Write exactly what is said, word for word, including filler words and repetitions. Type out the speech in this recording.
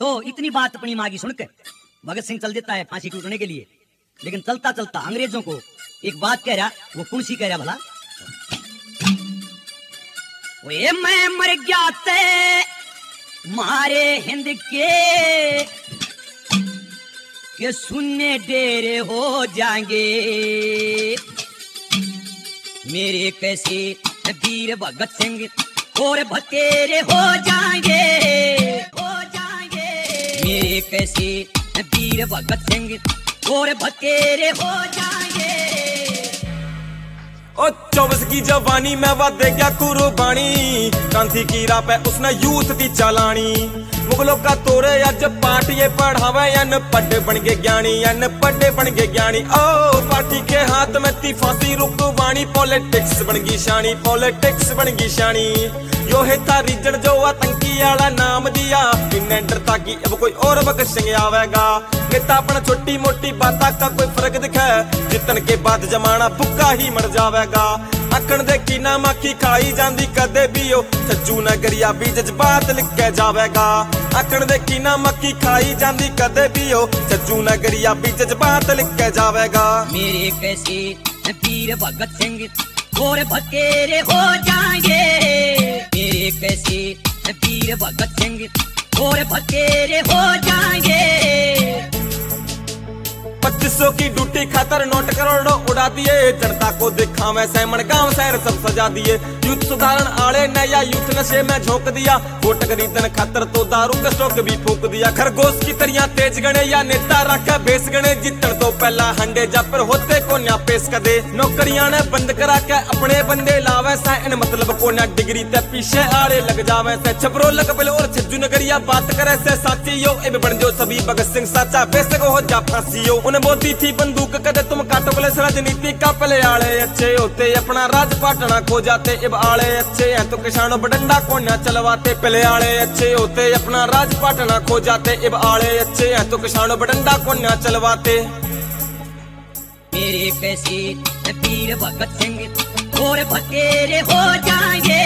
तो इतनी बात अपनी माँ की सुनकर भगत सिंह चल देता है फांसी टूटने के लिए। लेकिन चलता चलता अंग्रेजों को एक बात कह रहा, वो कौन सी कह रहा भला? वे मैं मर गया ते मारे हिंद के के सुनने डेरे हो जाएंगे, मेरे कैसे वीर भगत सिंह और भतेरे हो जाएंगे, हो जाएंगे, मेरे कैसे वीर भगत सिंह और भतेरे हो जाएंगे। ओ चौबीस की जवानी में वादे क्या कुर्बानी, क्रांति की राह पे उसने यूथ की चालानी, मुगलों का तोरे अज पाठ ये पढ़ावे, अन पढ़े बन गए ज्ञानी, अन पढ़े बन गए ज्ञानी। ओ पार्टी के हाथ में थी फांसी रुकवानी, पॉलिटिक्स बन गई शानी, पॉलिटिक्स बन गई शानी। यो है था रीजन जो आतंकी वाला नाम दिया, इन्हें डरता कि अब कोई और भगत सिंह आवेगा। नेता अपना छोटी मोटी बाता का कोई फर्क दिखा, जितन के बाद जमाना भुक्का ही मर जावेगा। आखण दे की ना माखी खाई जांदी कदे भी हो, सच्चू नगरिया भी जज्बात लिख के जावेगा। आखण दे की ना मक्की खाई जांदी कदे भी हो, सच्चू नगरिया भी जज्बात लिख के जावेगा। मेरे कैसे वीर भगत सिंह और भतेरे हो जाएंगे, मेरे कैसे वीर भगत सिंह और भतेरे हो जाएंगे। पच्चीस सौ की ड्यूटी खातर नोट करोड़ों उड़ा दिए, जनता को दिखावे सैमन गांव शहर सब सजा दिए। यूथ सुधारण आले नया यूथ नशे में झोंक दिया, वोट खरीदन खातर तो दारू का स्टॉक भी फूक दिया। खरगोश की तरिया तेज गणे या नेता रखा बेस गणे, जितन तो पहला हंडे जा पर होते को न्या पेश कदे। नौकरियां ने बंद करा के अपने बंदे लावे सा, इन मतलब को न्या डिग्री ते पीछे आड़े लग जावे से। छबरो लगबल और छज्जू नगरिया बात करे से साची यो, ए बन जो सभी भगत सिंह साचा बेसक हो जा फांसी यो। बोती थी बंदूक कदे तुम काटो गले राजनीति का पले आले अच्छे होते, अपना राज पाटना खो जाते। अब आले अच्छे हैं तो किसानों बडंडा कोन्या चलवाते, पले आले अच्छे होते अपना राज पाटना खो जाते। अब आले अच्छे हैं तो किसानों बडंडा कोन्या चलवाते। मेरे कैसे वीर भगत सिंह और भतेरे हो जाएंगे,